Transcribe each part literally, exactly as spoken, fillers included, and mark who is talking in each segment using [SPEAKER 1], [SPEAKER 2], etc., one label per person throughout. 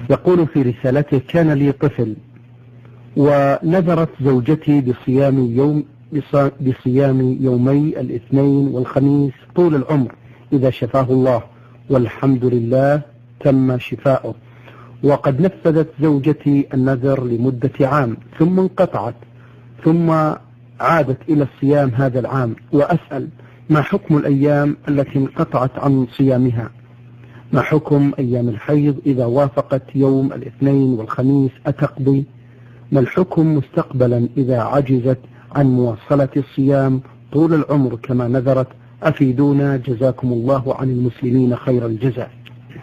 [SPEAKER 1] يقول في رسالته: كان لي طفل ونذرت زوجتي بصيام يوم بصيام يومي الاثنين والخميس طول العمر إذا شفاه الله، والحمد لله تم شفاؤه. وقد نفذت زوجتي النذر لمدة عام ثم انقطعت، ثم عادت إلى الصيام هذا العام، وأسأل: ما حكم الأيام التي انقطعت عن صيامها؟ ما حكم أيام الحيض إذا وافقت يوم الاثنين والخميس أتقضي؟ ما الحكم مستقبلا إذا عجزت عن مواصلة الصيام طول العمر كما نذرت؟ أفيدونا جزاكم الله عن المسلمين خير الجزاء.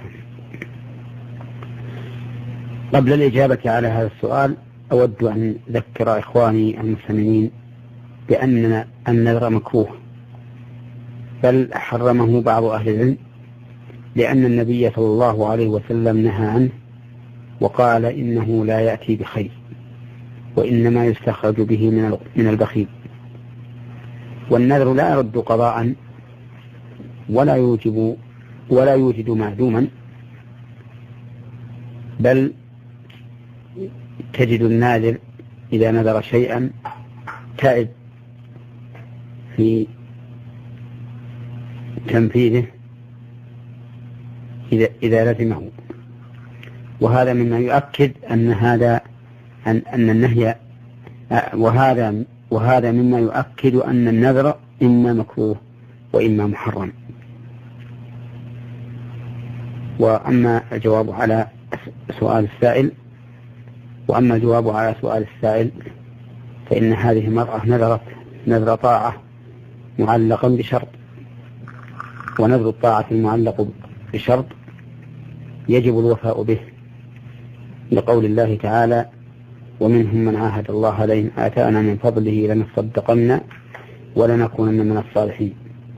[SPEAKER 2] قبل الإجابة على هذا السؤال أود أن أذكر إخواني المستمعين بأن النذر مكروه، بل حرمه بعض أهل العلم، لأن النبي صلى الله عليه وسلم نهى عنه وقال إنه لا يأتي بخير، وإنما يستخرج به من البخيل. والنذر لا يرد قضاء ولا يوجب ولا يوجد معدوما، بل تجد الناذر إذا نذر شيئا تائب في تنفيذه إذا, إذا لزمه. وهذا مما يؤكد أن هذا أن, أن النهي وهذا وهذا مما يؤكد أن النذر إما مكروه وإما محرم. وأما الجواب على سؤال السائل وأما الجواب على سؤال السائل فإن هذه المرأة نذرت نذر طاعة معلقا بشرط، ونذر الطاعة المعلق بشرط يجب الوفاء به، لقول الله تعالى: ومنهم من عاهد الله لئن آتانا من فضله لنصدقن ولنكونن من الصالحين.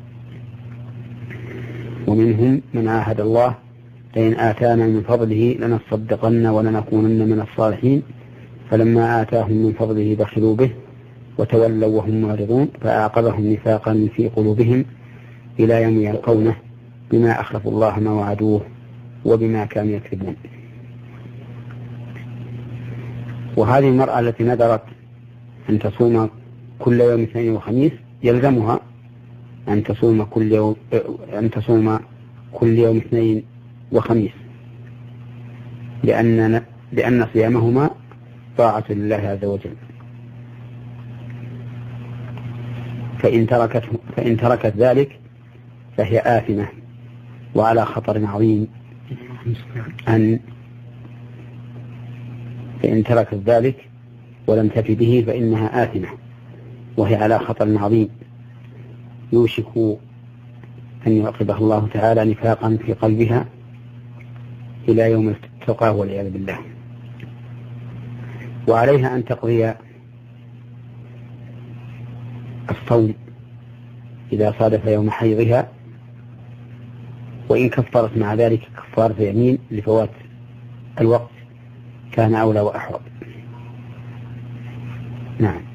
[SPEAKER 2] ومنهم من عاهد الله لئن آتانا من فضله لنصدقن ولنكونن من الصالحين، فلما آتاهم من فضله بخلوا به وتولوا وهم معرضون، فأعقبهم نفاقا في قلوبهم إلى يوم يلقونه بما أخلفوا الله ما وعدوه وبما كانوا يكذبون. وهذه المرأة التي نذرت أن تصوم كل يوم اثنين وخميس يلزمها أن تصوم كل يوم أن تصوم كل يوم اثنين وخميس، لأن لأن صيامهما طاعة لله عز وجل. فإن تركت فإن تركت ذلك فهي آثمة وعلى خطر عظيم أن فإن تركت ذلك ولم تفي به فإنها آثمة وهي على خطر عظيم يوشك أن يعقبها الله تعالى نفاقا في قلبها إلى يوم التقاه والعياذ بالله. وعليها أن تقضي الصوم إذا صادف يوم حيضها، وإن كفرت مع ذلك كفارة يمين لفوات الوقت كان أولى وأحوط. نعم.